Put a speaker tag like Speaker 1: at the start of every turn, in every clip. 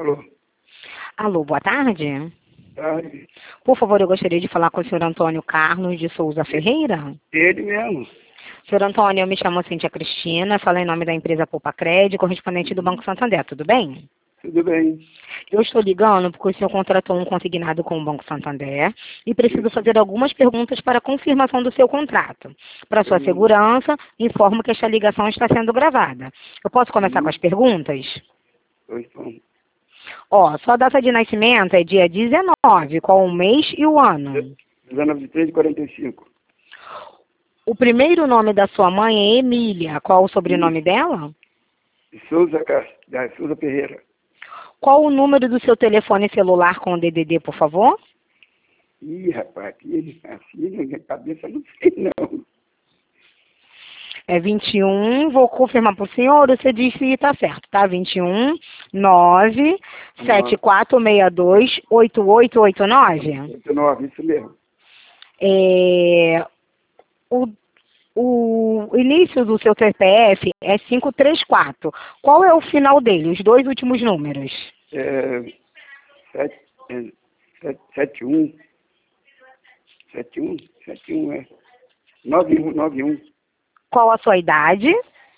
Speaker 1: Alô?
Speaker 2: Alô, boa tarde.
Speaker 1: Tarde.
Speaker 2: Por favor, eu gostaria de falar com o senhor Antônio Carlos de Souza Ferreira.
Speaker 1: Ele mesmo.
Speaker 2: Senhor Antônio, eu me chamo Cíntia Cristina, falo em nome da empresa Poupa Crédito, correspondente do Banco Santander, tudo bem?
Speaker 1: Tudo bem.
Speaker 2: Eu estou ligando porque o senhor contratou um consignado com o Banco Santander e preciso fazer algumas perguntas para confirmação do seu contrato. Para sua segurança, informo que esta ligação está sendo gravada. Eu posso começar com as perguntas?
Speaker 1: Pois bom.
Speaker 2: Ó, sua data de nascimento é dia 19, qual o mês e o ano?
Speaker 1: 19 de 3 de 45.
Speaker 2: O primeiro nome da sua mãe é Emília, qual o sobrenome dela?
Speaker 1: Da Souza Ferreira.
Speaker 2: Qual o número do seu telefone celular com o DDD, por favor?
Speaker 1: Ih, rapaz, aqui assim na minha cabeça não sei não.
Speaker 2: É 21, vou confirmar para o senhor, você diz se está certo, tá? 21 9 7462 8889.
Speaker 1: 89, isso mesmo.
Speaker 2: O início do seu CPF é 534. Qual é o final dele, os dois últimos números?
Speaker 1: 71. 71 é. 91.
Speaker 2: Qual a sua idade?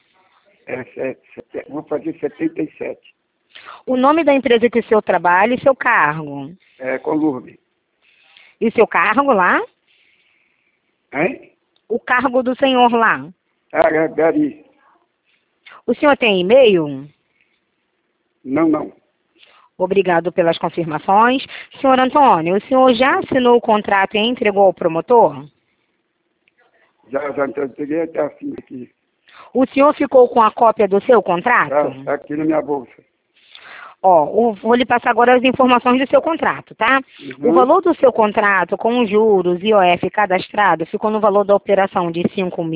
Speaker 1: Vou fazer 77.
Speaker 2: O nome da empresa que o senhor trabalha e seu cargo?
Speaker 1: Colurbe.
Speaker 2: E seu cargo lá?
Speaker 1: Hein?
Speaker 2: O cargo do senhor lá?
Speaker 1: Gari.
Speaker 2: O senhor tem e-mail?
Speaker 1: Não.
Speaker 2: Obrigado pelas confirmações. Senhor Antônio, o senhor já assinou o contrato e entregou ao promotor?
Speaker 1: Já entreguei até a fim aqui.
Speaker 2: O senhor ficou com a cópia do seu contrato?
Speaker 1: Tá aqui na minha bolsa.
Speaker 2: Ó, vou lhe passar agora as informações do seu contrato, tá? O valor do seu contrato, com os juros e IOF cadastrado, ficou no valor da operação de R$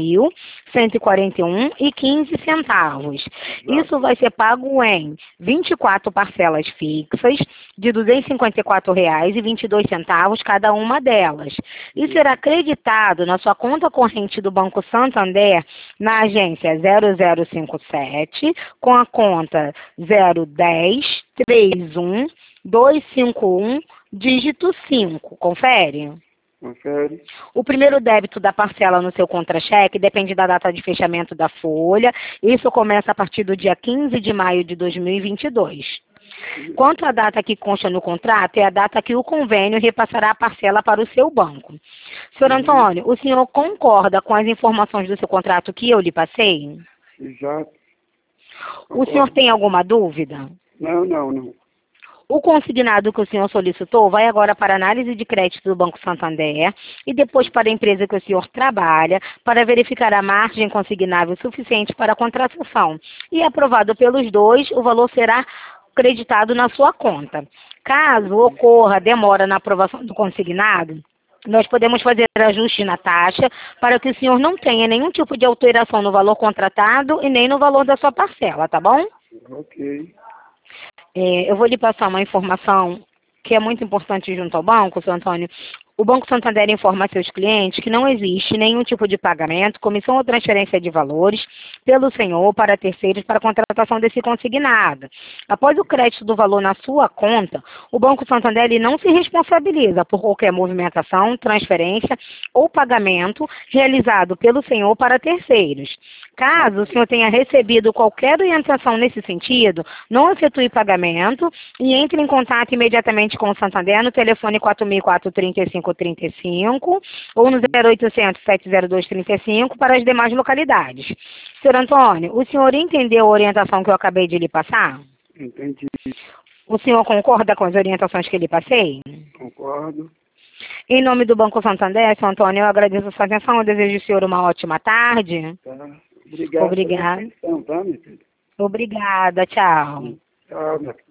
Speaker 2: 5.141,15. Isso vai ser pago em 24 parcelas fixas de R$ 254,22 cada uma delas. E será creditado na sua conta corrente do Banco Santander na agência 0057 com a conta 010 31 251 dígito 5. Confere?
Speaker 1: Confere.
Speaker 2: O primeiro débito da parcela no seu contra-cheque depende da data de fechamento da folha. Isso começa a partir do dia 15 de maio de 2022. Quanto à data que consta no contrato, é a data que o convênio repassará a parcela para o seu banco. Senhor Antônio, o senhor concorda com as informações do seu contrato que eu lhe passei?
Speaker 1: Exato.
Speaker 2: O senhor tem alguma dúvida?
Speaker 1: Não.
Speaker 2: O consignado que o senhor solicitou vai agora para a análise de crédito do Banco Santander e depois para a empresa que o senhor trabalha para verificar a margem consignável suficiente para a contratação. E aprovado pelos dois, o valor será creditado na sua conta. Caso ocorra demora na aprovação do consignado, nós podemos fazer ajuste na taxa para que o senhor não tenha nenhum tipo de alteração no valor contratado e nem no valor da sua parcela, tá bom?
Speaker 1: Ok.
Speaker 2: Eu vou lhe passar uma informação que é muito importante junto ao banco, senhor Antônio. O Banco Santander informa a seus clientes que não existe nenhum tipo de pagamento, comissão ou transferência de valores pelo senhor para terceiros para a contratação desse consignado. Após o crédito do valor na sua conta, o Banco Santander ele não se responsabiliza por qualquer movimentação, transferência ou pagamento realizado pelo senhor para terceiros. Caso o senhor tenha recebido qualquer orientação nesse sentido, não efetue pagamento e entre em contato imediatamente com o Santander no telefone 4004-3535 ou no 0800-702-35 para as demais localidades. Senhor Antônio, o senhor entendeu a orientação que eu acabei de lhe passar?
Speaker 1: Entendi.
Speaker 2: O senhor concorda com as orientações que eu lhe passei?
Speaker 1: Concordo.
Speaker 2: Em nome do Banco Santander, senhor Antônio, eu agradeço a sua atenção. Eu desejo ao senhor uma ótima tarde.
Speaker 1: Tá. Obrigado.
Speaker 2: Obrigada.
Speaker 1: Pela atenção, tá, minha filha?
Speaker 2: Obrigada. Tchau.
Speaker 1: Tchau, minha filha.